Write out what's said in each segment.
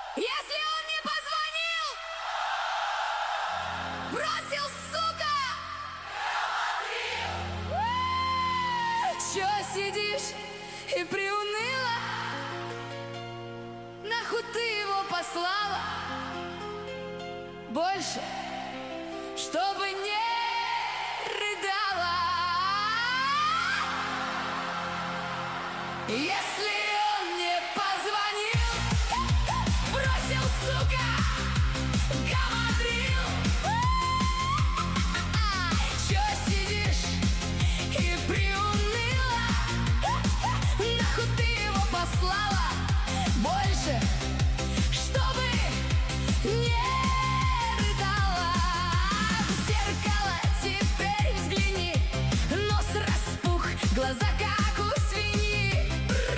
Если он не позвонил, бросил, сука! Чё сидишь и приуныла? Нахуй ты его послала? Больше, чтобы не рыдала. Если он не позвонил, бросил, сука, гамадрил. Чё сидишь и приуныла? Нахуй ты его послала? Больше, чтобы не рыдала. В зеркало теперь взгляни, нос распух, глаза как у свиньи.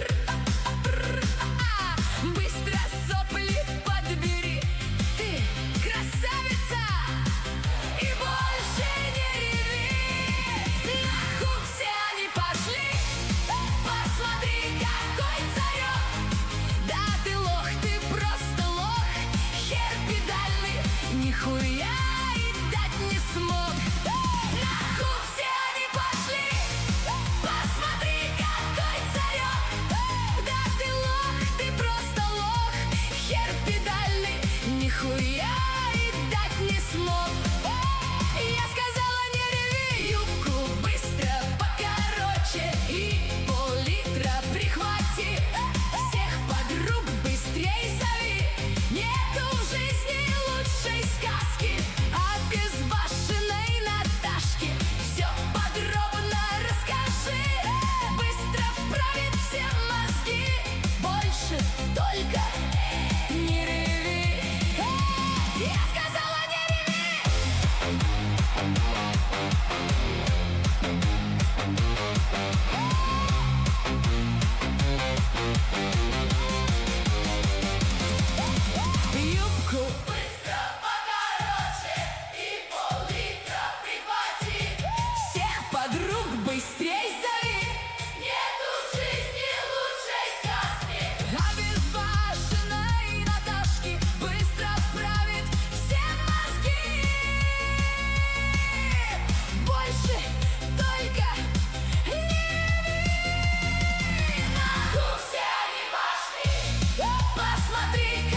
Быстро сопли подбери, ты красавица, и больше не реви. Нахуй все они пошли, посмотри, какой царек. Да ты лох, ты просто лох, хер педальный, нихуя и дать не смог. Нахуй все они пошли, посмотри, какой царек. Да ты лох, ты просто лох, хер педальный, нихуя и дать не смог. Я сказала, не реви, юбку быстро покороче и пол-литра прихвати. Всех подруг быстрей зови, нету в жизни лучшей сказки о безбашенной Наташке. Все подробно расскажи, быстро вправит все мозги. Больше только не реви. Я сказала, не реви. Юбку быстро покороче и пол-литра прихвати. Всех подруг быстрей зови, нету в жизни лучшей сказки о безбашенной Наташке. Быстро вправит все мозги. Больше только не реви. Нахуй все они пошли, посмотри,